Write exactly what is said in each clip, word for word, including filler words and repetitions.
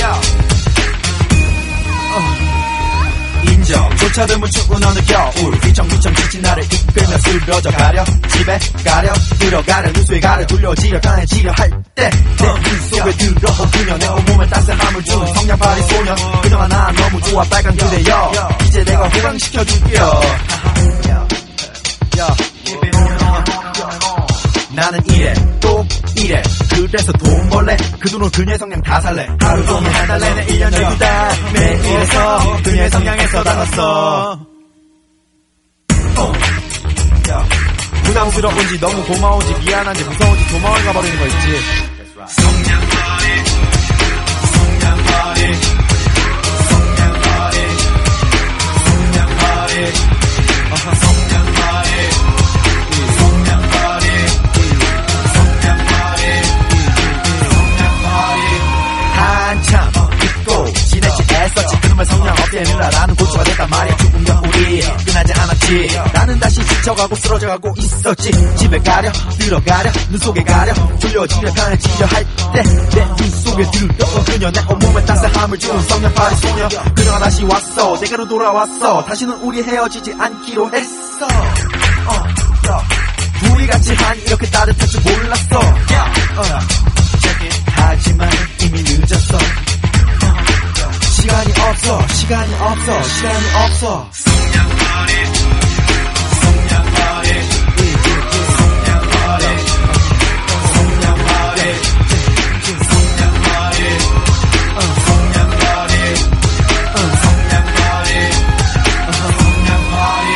인정조차 드문 추운 어느 겨울 휘청휘청 지친 나를 이끌며 쓰러져 가려 집에 가려 들어가려 누수에 가려 돌려지려 강해지려 할 때 내 눈 속에 들어온 그녀 내 온몸에 따스함을 준 성냥팔이 소녀 그녀가 나 너무 좋아 빨간 그대여 이제 내가 호강시켜줄게요. 나는 이래 또 이래 그래서 돈 벌래 그 돈으로 그녀의 성냥 다 살래 하루 종일 한 달 내내 일 년 전부 다 매일에서 그녀의 성냥에서 달았어. 부담스러운지 너무 고마운지 미안한지 무서운지 도망을 가버리는 거 있지. 성냥팔이 성냥팔이 성냥팔이 성냥팔이 성냥팔이 한참 잊고 지냈지 애썼지 그놈의 성냥 없애느라 나는 고초가 됐단 말이야. 죽은 겨울이 끝나지 않았지. 나는 다시 지쳐가고 쓰러져가고 있었지. 집에 가려 들어가려 눈 속에 가려 졸려지려 강해지려 할 때 내 눈 속에 들어온 그녀 내 온몸에 따스함을 주는 성냥팔이 소녀 그녀가 다시 왔어 내게로 돌아왔어. 다시는 우리 헤어지지 않기로 했어. 어, 둘이 같이 한 이렇게 따뜻할 줄 몰랐어. 어, 하지만 이미 늦었어. 시간이 없어 시간이 없어 시간이 없어. 성냥팔이 성냥팔이 성냥팔이 성냥팔이 성냥팔이 성냥팔이 성냥팔이 성냥팔이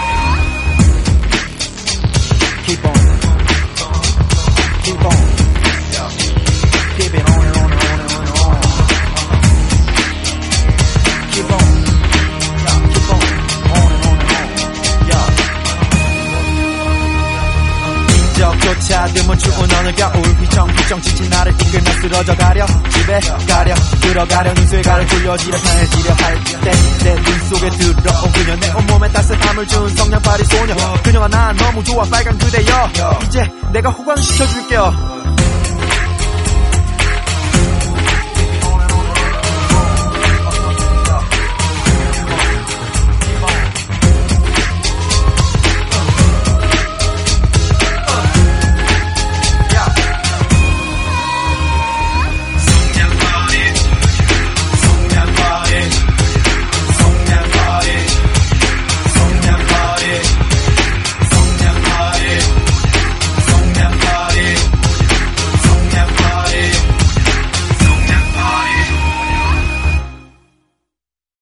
Keep on Keep on Keep it on and on and on and on. Keep on, yeah, keep on, on and on and on, yeah. 인적조차 드문 추운 어느 겨울 휘청휘청 지친 나를 이끌며 쓰러져 가려 집에 가려 들어가려 눈수에 가려 졸려지려 강해지려 할 때 내 눈 속에 들어온 그녀 내 온몸에 따스함을 준 성냥팔이 소녀 그녀가 나 너무 좋아 빨간 그대여 이제 내가 호강시켜줄게요.